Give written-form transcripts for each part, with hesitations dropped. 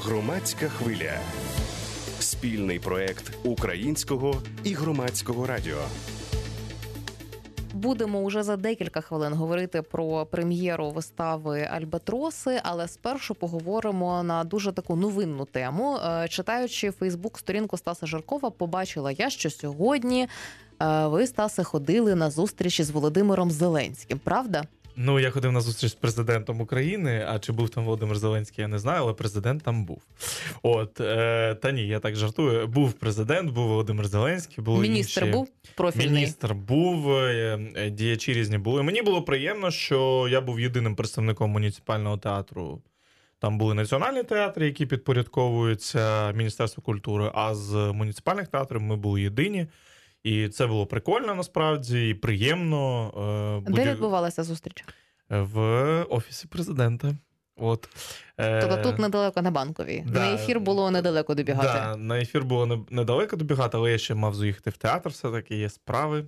Громадська хвиля. Спільний проєкт Українського і Громадського радіо. Будемо уже за декілька хвилин говорити про прем'єру вистави «Альбатроси», але спершу поговоримо на дуже таку новинну тему. Читаючи Фейсбук-сторінку Стаса Жаркова, побачила я, що сьогодні ви, Стасе, ходили на зустрічі з Володимиром Зеленським, правда? Ну, я ходив на зустріч з президентом України, а чи був там Володимир Зеленський, я не знаю, але президент там був. Та ні, я так жартую. Був президент, був Володимир Зеленський, були Міністр інші... був профільний? Міністр був, діячі різні були. Мені було приємно, що я був єдиним представником муніципального театру. Там були національні театри, які підпорядковуються Міністерству культури, а з муніципальних театрів ми були єдині. І це було прикольно, насправді, і приємно. Де відбувалася зустріч? В Офісі президента. Тобто тут недалеко на Банковій. Да, на ефір було недалеко добігати. Так, на ефір було недалеко добігати, але я ще мав заїхати в театр, все-таки є справи,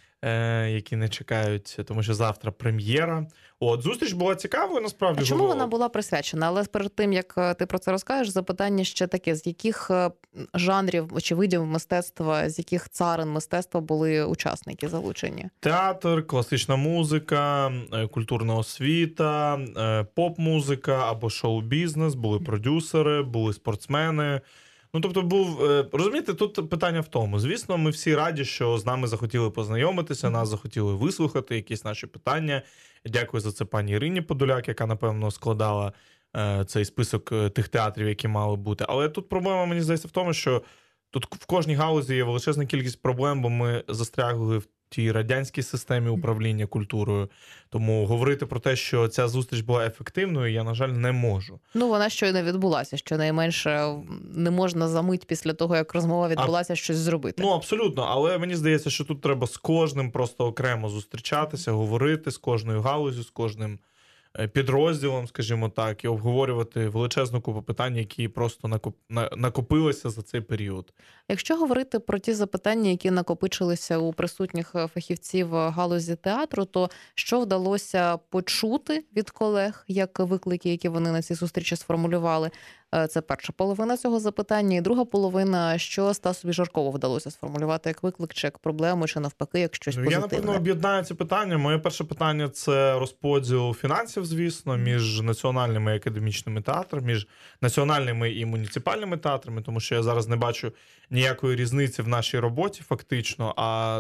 які не чекають, тому що завтра прем'єра. Зустріч була цікавою, насправді. А чому вона була присвячена? Але перед тим, як ти про це розкажеш, запитання ще таке, з яких жанрів чи видів мистецтва, з яких царин мистецтва були учасники залучені? Театр, класична музика, культурна освіта, поп-музика або шоу-бізнес, були продюсери, були спортсмени. Тобто розумієте, тут питання в тому. Звісно, ми всі раді, що з нами захотіли познайомитися, нас захотіли вислухати, якісь наші питання. Дякую за це пані Ірині Подоляк, яка, напевно, складала цей список тих театрів, які мали бути. Але тут проблема, мені здається, в тому, що тут в кожній галузі є величезна кількість проблем, бо ми застрягли в тій радянській системі управління культурою. Тому говорити про те, що ця зустріч була ефективною, я, на жаль, не можу. Вона щойно відбулася. Щонайменше не можна за мить після того, як розмова відбулася, щось зробити. Абсолютно. Але мені здається, що тут треба з кожним просто окремо зустрічатися, говорити з кожною галузю, з кожним підрозділом, скажімо так, і обговорювати величезну купу питань, які просто накопилися за цей період. Якщо говорити про ті запитання, які накопичилися у присутніх фахівців галузі театру, то що вдалося почути від колег, як виклики, які вони на цій зустрічі сформулювали? Це перша половина цього запитання. І друга половина, що Стасові Жаркову вдалося сформулювати як виклик, чи як проблему, чи навпаки, як щось позитивне? Я, напевно, об'єднаю ці питання. Моє перше питання – це розподіл фінансів, звісно, між національними і академічними театрами, між національними і муніципальними театрами, тому що я зараз не бачу ніякої різниці в нашій роботі фактично, а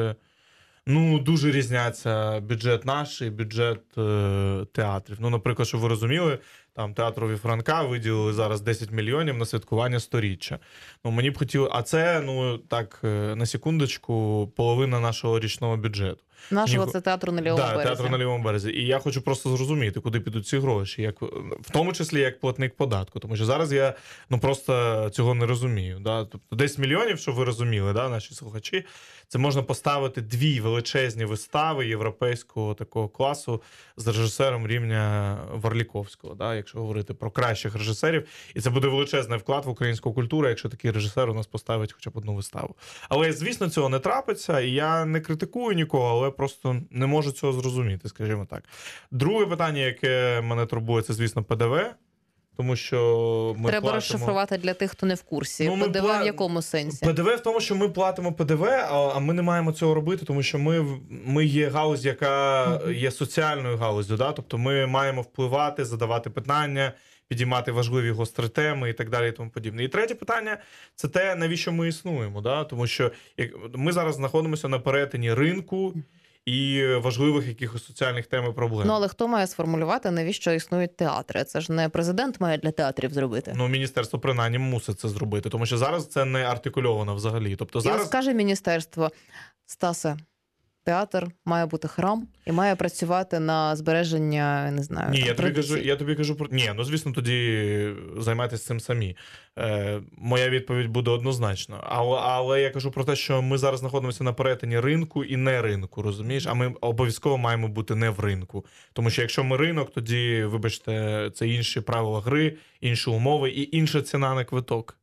дуже різняться бюджет наш і бюджет театрів. Наприклад, щоб ви розуміли, там театрові Франка виділили зараз 10 мільйонів на святкування 100-річчя. Мені б хотіло, а це, на секундочку, половина нашого річного бюджету. Нашого це театру на Лівому березі. Так, театру на Лівому березі. І я хочу просто зрозуміти, куди підуть ці гроші, в тому числі як платник податку. Тому що зараз я просто цього не розумію. Да? Тобто 10 мільйонів, щоб ви розуміли, да, наші слухачі, це можна поставити 2 величезні вистави європейського такого класу з режисером рівня Варліковського, да? Якщо говорити про кращих режисерів. І це буде величезний вклад в українську культуру, якщо такий режисер у нас поставить хоча б одну виставу. Але, звісно, цього не трапиться, і я не критикую нікого, але просто не можу цього зрозуміти, скажімо так. Друге питання, яке мене турбує, це, звісно, ПДВ. Тому що ми треба розшифрувати для тих, хто не в курсі. ПДВ в якому сенсі? ПДВ в тому, що ми платимо ПДВ, а ми не маємо цього робити, тому що ми є галузь, яка є соціальною галузю. Да? Тобто ми маємо впливати, задавати питання, підіймати важливі гострі теми і так далі і тому подібне. І третє питання – це те, навіщо ми існуємо. Да? Тому що ми зараз знаходимося на перетині ринку і важливих якихось соціальних тем і проблем. Але хто має сформулювати, навіщо існують театри? Це ж не президент має для театрів зробити. Міністерство принаймні мусить це зробити, тому що зараз це не артикульовано взагалі. Тобто зараз... І скаже міністерство: Стасе, театр має бути храм і має працювати на збереження, не знаю, Ні, я тобі кажу про... Ні, звісно, тоді займайтеся цим самі. Моя відповідь буде однозначно. Але я кажу про те, що ми зараз знаходимося на перетині ринку і не ринку, розумієш? А ми обов'язково маємо бути не в ринку. Тому що якщо ми ринок, тоді, вибачте, це інші правила гри, інші умови і інша ціна на квиток.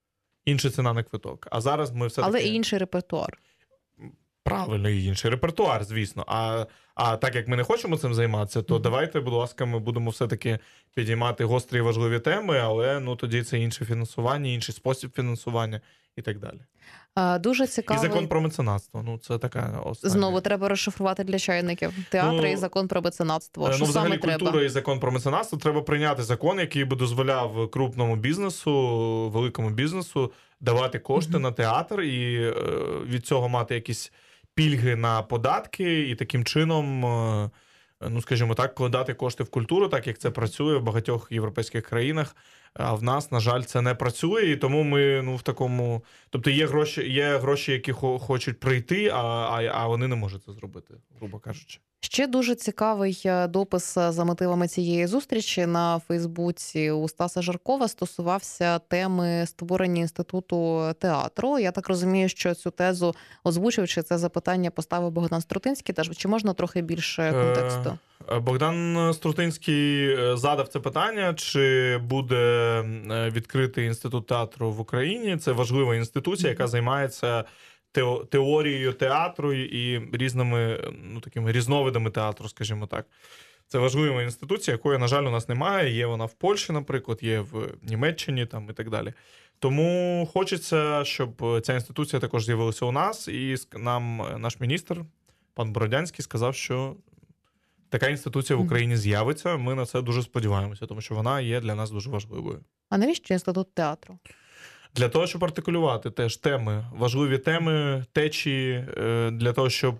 А зараз ми все-таки... Але і інший репертуар. Правильно, і інший репертуар, звісно. А А так як ми не хочемо цим займатися, то давайте, будь ласка, ми будемо все-таки підіймати гострі і важливі теми, але тоді це інше фінансування, інший спосіб фінансування і так далі. Дуже цікаво. І закон про меценатство. Це така остання. Знову треба розшифрувати для чайників. Театри і закон про меценатство. Що взагалі саме треба? Культура і закон про меценатство. Треба прийняти закон, який би дозволяв крупному бізнесу, великому бізнесу давати кошти на театр і від цього мати якісь пільги на податки і таким чином, скажімо так, вкладати кошти в культуру, так як це працює в багатьох європейських країнах. А в нас, на жаль, це не працює, і тому ми в такому... Тобто є гроші, які хочуть прийти, а вони не можуть це зробити, грубо кажучи. Ще дуже цікавий допис за мотивами цієї зустрічі на Фейсбуці у Стаса Жаркова стосувався теми створення інституту театру. Я так розумію, що цю тезу озвучив, чи це запитання поставив Богдан Струтинський. Чи можна трохи більше контексту? Богдан Струтинський задав це питання, чи буде відкритий інститут театру в Україні. Це важлива інституція, яка займається теорією театру і різними такими різновидами театру, скажімо так. Це важлива інституція, якої, на жаль, у нас немає. Є вона в Польщі, наприклад, є в Німеччині і так далі. Тому хочеться, щоб ця інституція також з'явилася у нас, і нам наш міністр, пан Бородянський, сказав, що така інституція в Україні з'явиться. Ми на це дуже сподіваємося, тому що вона є для нас дуже важливою. А навіщо інститут театру? Для того, щоб артикулювати теж теми, важливі теми, течії, для того, щоб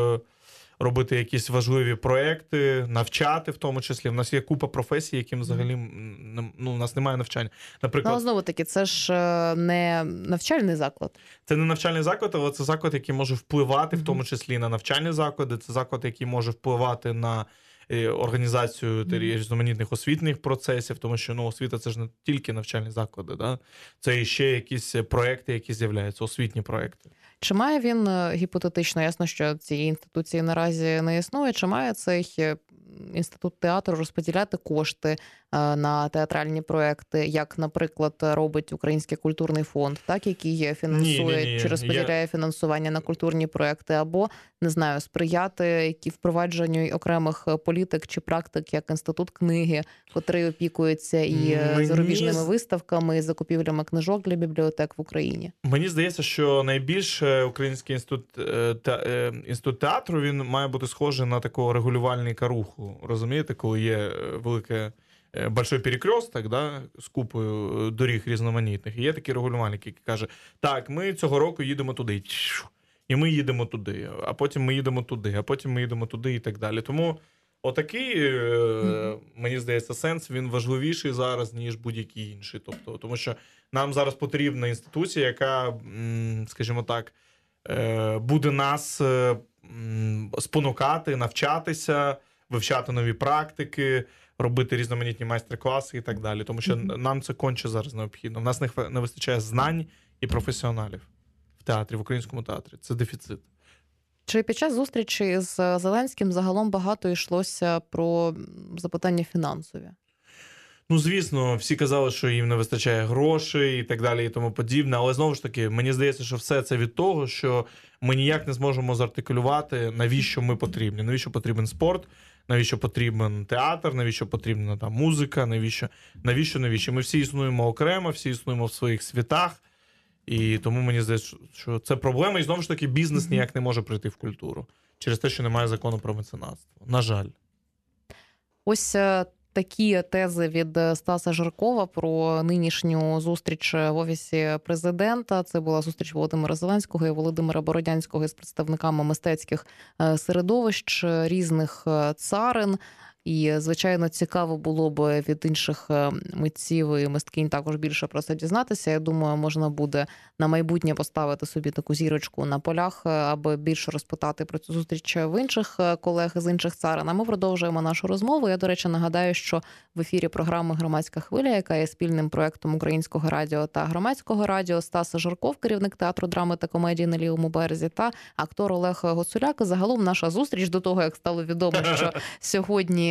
робити якісь важливі проекти, навчати в тому числі. У нас є купа професій, яким взагалі у нас немає навчання. Наприклад, знову-таки, це ж не навчальний заклад. Це не навчальний заклад, але це заклад, який може впливати в тому числі на навчальні заклади, це заклад, який може впливати на організацію різноманітних освітніх процесів, тому що освіта – це ж не тільки навчальні заклади, да? Це і ще якісь проекти, які з'являються, освітні проекти. Чи має він, гіпотетично, ясно, що цієї інституції наразі не існує, чи має цей інститут театру розподіляти кошти на театральні проекти, як, наприклад, робить Український культурний фонд, так, який фінансує чи розподіляє фінансування на культурні проекти, або, не знаю, сприяти впровадженню окремих політик чи практик, як Інститут книги, котрий опікується і зарубіжними виставками, і закупівлями книжок для бібліотек в Україні? Мені здається, що найбільше Український інститут театру, він має бути схожий на такого регулювальника руху. Розумієте, коли є велике большой перекресток, да, з купою доріг різноманітних. І є такий регулювальник, який каже, так, ми цього року їдемо туди, і ми їдемо туди, а потім ми їдемо туди, а потім ми їдемо туди і так далі. Тому отакий, мені здається, сенс, він важливіший зараз, ніж будь-який інший. Тобто, тому що нам зараз потрібна інституція, яка, скажімо так, буде нас спонукати, навчатися, вивчати нові практики, робити різноманітні майстер-класи і так далі. Тому що нам це конче зараз необхідно. У нас не вистачає знань і професіоналів в театрі, в українському театрі. Це дефіцит. Чи під час зустрічі з Зеленським загалом багато йшлося про запитання фінансові? Звісно, всі казали, що їм не вистачає грошей і так далі, і тому подібне. Але, знову ж таки, мені здається, що все це від того, що ми ніяк не зможемо зартикулювати, навіщо ми потрібні. Навіщо потрібен спорт, навіщо потрібен театр, навіщо потрібна музика, навіщо. Ми всі існуємо окремо, всі існуємо в своїх світах. І тому мені здається, що це проблема. І, знову ж таки, бізнес ніяк не може прийти в культуру. Через те, що немає закону про меценатство. На жаль. Ось такі тези від Стаса Жаркова про нинішню зустріч в Офісі Президента. Це була зустріч Володимира Зеленського і Володимира Бородянського із представниками мистецьких середовищ різних царин. І, звичайно, цікаво було б від інших митців і мисткинь також більше про це дізнатися. Я думаю, можна буде на майбутнє поставити собі таку зірочку на полях, аби більше розпитати про цю зустріч в інших колег з інших царин. А ми продовжуємо нашу розмову. Я, до речі, нагадаю, що в ефірі програми «Громадська хвиля», яка є спільним проєктом Українського радіо та Громадського радіо, Стас Жарков, керівник театру драми та комедії на Лівому березі, та актор Олег Гоцуляк. Загалом наша зустріч до того, як стало відомо, що сьогодні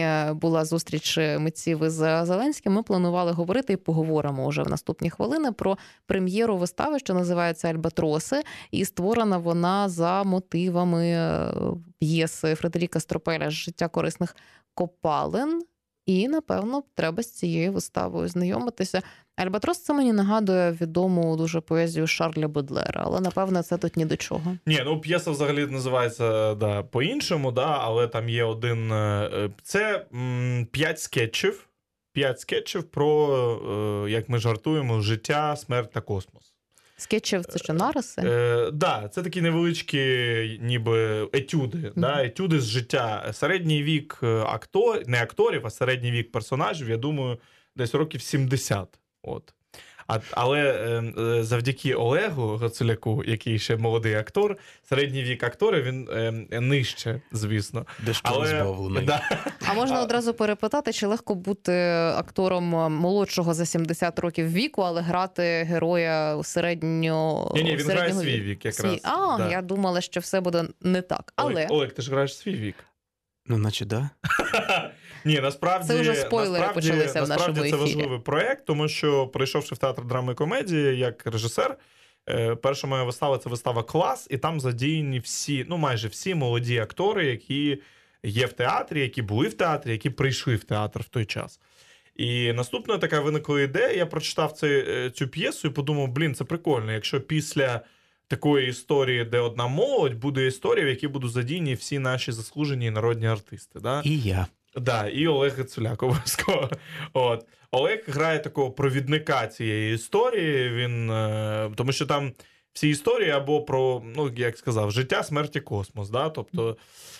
сьогодні була зустріч митців із Зеленським. Ми планували говорити і поговоримо вже в наступні хвилини про прем'єру вистави, що називається «Альбатроси». І створена вона за мотивами п'єси Фредеріка Стропеля «Життя корисних копалин». І, напевно, треба з цією виставою знайомитися. «Альбатрос» – це мені нагадує відому дуже поезію Шарля Бодлера, але, напевно, це тут ні до чого. Ні, ну п'єса взагалі називається по-іншому, але там є один... Це 5 скетчів. 5 скетчів про, як ми жартуємо, життя, смерть та космос. Скетчів – це що, нариси? Це такі невеличкі ніби етюди. Етюди з життя. Середній вік не акторів, а середній вік персонажів, я думаю, десь років 70. От. Але завдяки Олегу Гацуляку, який ще молодий актор, середній вік актора, він нижче, звісно. Дещо збавлений. А можна одразу перепитати, чи легко бути актором молодшого за 70 років віку, але грати героя середнього... Ні, він грає свій вік якраз. Я думала, що все буде не так. Але... Олег, ти ж граєш свій вік. Ну, наче да. Ні, насправді... Це вже спойлери почалися в нашому ефірі. Це важливий проєкт, тому що, прийшовши в театр драми і комедії як режисер, перша моя вистава – це вистава «Клас», і там задіяні всі, майже всі молоді актори, які є в театрі, які були в театрі, які прийшли в театр в той час. І наступна така виникла ідея, я прочитав цю п'єсу і подумав, це прикольно, якщо після такої історії, де одна молодь, буде історія, в якій будуть задіяні всі наші заслужені народні артисти. Да? І я. І Олег Гацуляк обов'язково. Олег грає такого провідника цієї історії, тому що там всі історії або про, як сказав, життя, смерть і космос. Да? Тобто,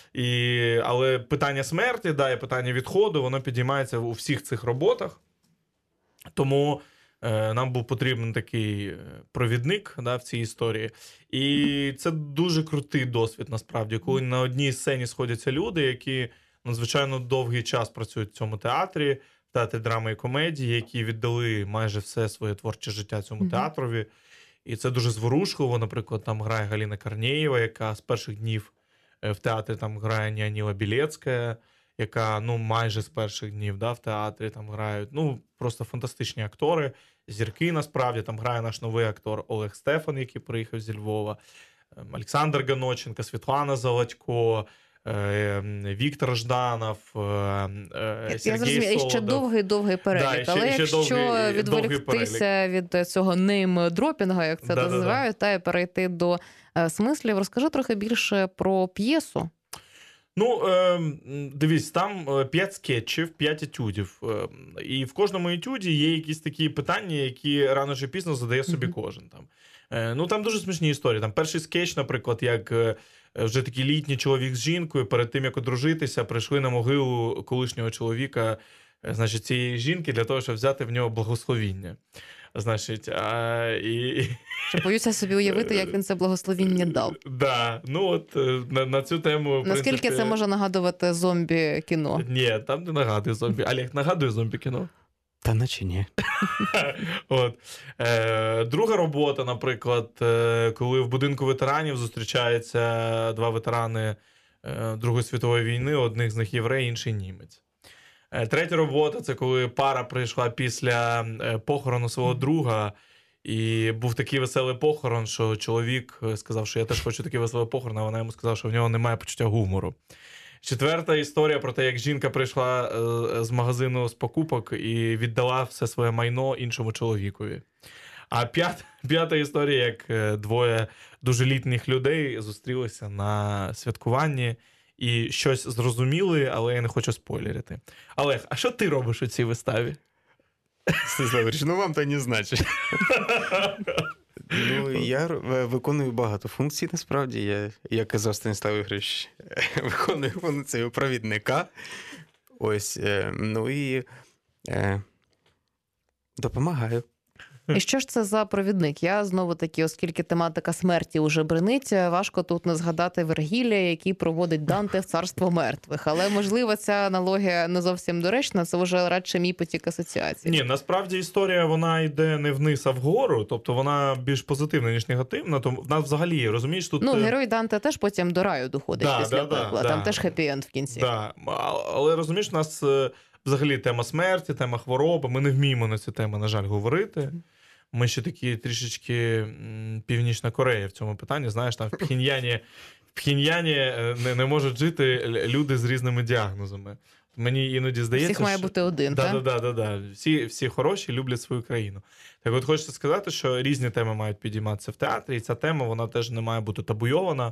але питання смерті, і питання відходу, воно підіймається у всіх цих роботах. Тому нам був потрібен такий провідник в цій історії. І це дуже крутий досвід, насправді, коли на одній сцені сходяться люди, які надзвичайно довгий час працюють в цьому театрі, в театрі драми і комедії, які віддали майже все своє творче життя цьому театрові. І це дуже зворушливо. Наприклад, там грає Галина Корнєєва, яка з перших днів в театрі там грає Ніаніла Білецька, яка майже з перших днів в театрі там грають. Просто фантастичні актори, зірки насправді. Там грає наш новий актор Олег Стефан, який приїхав зі Львова, Олександр Ганоченко, Світлана Золотько, Віктор Жданов, Сергій Солодов. І ще довгий перелік. Але якщо відволіктися від цього нейм-дропінгу, як це називають, і перейти до смислів, розкажи трохи більше про п'єсу. Дивись, там 5 скетчів, 5 етюдів. І в кожному етюді є якісь такі питання, які рано чи пізно задає собі кожен. Там дуже смішні історії. Там перший скетч, наприклад, як вже такий літній чоловік з жінкою перед тим, як одружитися, прийшли на могилу колишнього чоловіка, цієї жінки, для того, щоб взяти в нього благословіння. Боюся собі уявити, як він це благословіння дав. На цю тему... Наскільки це може нагадувати зомбі-кіно? Ні, там не нагадує зомбі. Олег, нагадує зомбі-кіно? Та наче ні. Друга робота, наприклад, коли в будинку ветеранів зустрічаються 2 ветерани Другої світової війни, одних з них єврей, інший німець. Третя робота – це коли пара прийшла після похорону свого друга, і був такий веселий похорон, що чоловік сказав, що я теж хочу такий веселий похорон, а вона йому сказала, що в нього немає почуття гумору. Четверта історія про те, як жінка прийшла з магазину з покупок і віддала все своє майно іншому чоловікові. А п'ята історія, як 2 дуже літніх людей зустрілися на святкуванні і щось зрозуміли, але я не хочу спойлерити. Олег, а що ти робиш у цій виставі? Славич, вам то не значить. Я виконую багато функцій, насправді. Я казав, Станіслав Ігорович, виконую функцію провідника. І допомагаю. І що ж це за провідник? Я знову-таки, оскільки тематика смерті уже бринить, важко тут не згадати Вергілія, який проводить Данте в царство мертвих. Але, можливо, ця аналогія не зовсім доречна, це вже радше мій потік асоціацій. Ні, насправді історія, вона йде не вниз, а вгору, тобто вона більш позитивна, ніж негативна, то в нас взагалі, розумієш, тут... Герой Данте теж потім до раю доходить після пекла, там теж хеппі-енд в кінці. Да. Але, розумієш, у нас взагалі тема смерті, тема хвороби, ми не вміємо на ці теми, на жаль, говорити. Ми ще такі трішечки Північна Корея в цьому питанні, знаєш, там в Пхеньяні не можуть жити люди з різними діагнозами. Мені іноді здається, всіх має бути один, так? Да. Всі хороші, люблять свою країну. Так от хочеться сказати, що різні теми мають підійматися в театрі, і ця тема, вона теж не має бути табуйована.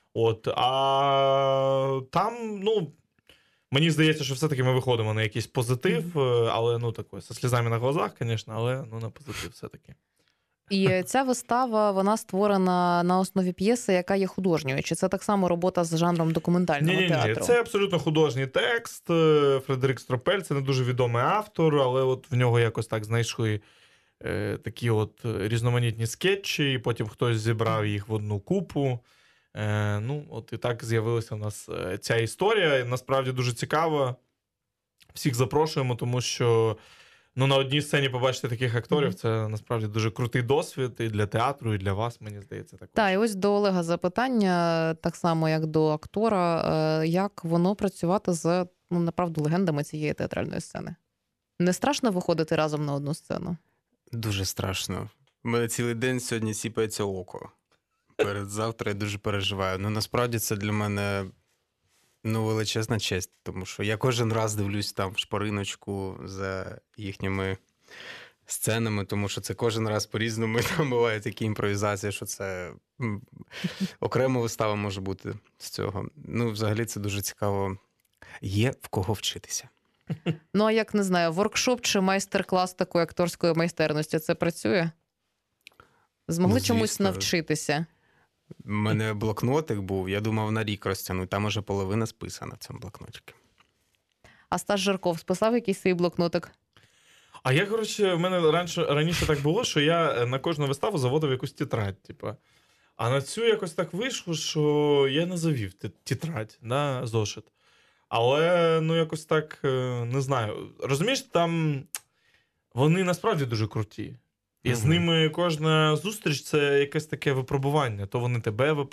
А там, мені здається, що все-таки ми виходимо на якийсь позитив, але, такой, со слізами на глазах, звісно, але, на позитив все-таки. І ця вистава, вона створена на основі п'єси, яка є художньою. Чи це так само робота з жанром документального театру? Ні, це абсолютно художній текст. Фредерик Стропель, це не дуже відомий автор, але от в нього якось так знайшли такі от різноманітні скетчі, і потім хтось зібрав їх в одну купу. І так з'явилася в нас ця історія. Насправді дуже цікава. Всіх запрошуємо, тому що на одній сцені побачити таких акторів, це насправді дуже крутий досвід і для театру, і для вас, мені здається. Також. Так, і ось до Олега запитання, так само, як до актора, як воно працювати з, направду, легендами цієї театральної сцени? Не страшно виходити разом на одну сцену? Дуже страшно. У мене цілий день сьогодні сіпається око. Передзавтра я дуже переживаю. Насправді це для мене величезна честь, тому що я кожен раз дивлюсь там в шпариночку за їхніми сценами, тому що це кожен раз по-різному. Там бувають такі імпровізації, що це окрема вистава може бути з цього. Взагалі це дуже цікаво. Є в кого вчитися. А як, не знаю, воркшоп чи майстер-клас такої акторської майстерності, це працює? Змогли чомусь навчитися? У мене блокнотик був, я думав на рік розтягнути, там уже половина списана в цьому блокнотику. А Стас Жарков списав якийсь свій блокнотик? А я, в мене раніше так було, що я на кожну виставу заводив якусь тетрадь, А на цю якось так вийшло, що я не завів тетрадь, зошит. Але, якось так, не знаю. Розумієш, там вони насправді дуже круті. І з ними кожна зустріч – це якесь таке випробування. То вони тебе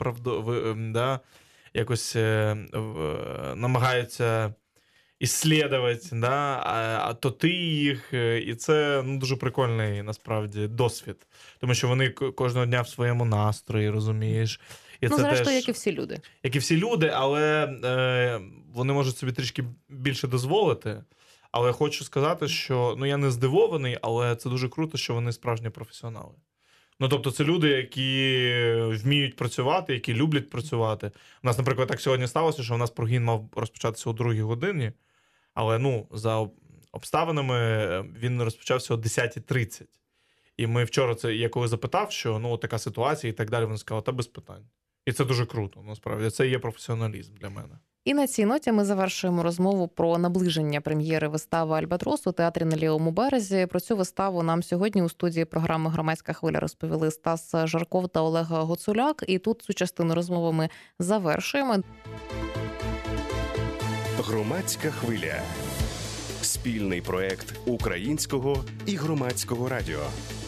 якось намагаються іслідувати, а то ти їх. І це дуже прикольний, насправді, досвід. Тому що вони кожного дня в своєму настрої, розумієш. І це зрештою, теж, як і всі люди. Як і всі люди, але вони можуть собі трішки більше дозволити. Але хочу сказати, що я не здивований, але це дуже круто, що вони справжні професіонали. Тобто це люди, які вміють працювати, які люблять працювати. У нас, наприклад, так сьогодні сталося, що у нас прогін мав розпочатися о 2-й годині, але за обставинами він розпочався о 10:30. І ми вчора, я коли запитав, що така ситуація і так далі, вони сказали, та без питань. І це дуже круто, насправді. Це є професіоналізм для мене. І на цій ноті ми завершуємо розмову про наближення прем'єри вистави «Альбатрос» у театрі на Лівому березі. Про цю виставу нам сьогодні у студії програми «Громадська хвиля» розповіли Стас Жарков та Олег Гоцуляк. І тут цю частину розмови ми завершуємо. Громадська хвиля. Спільний проект Українського і Громадського радіо.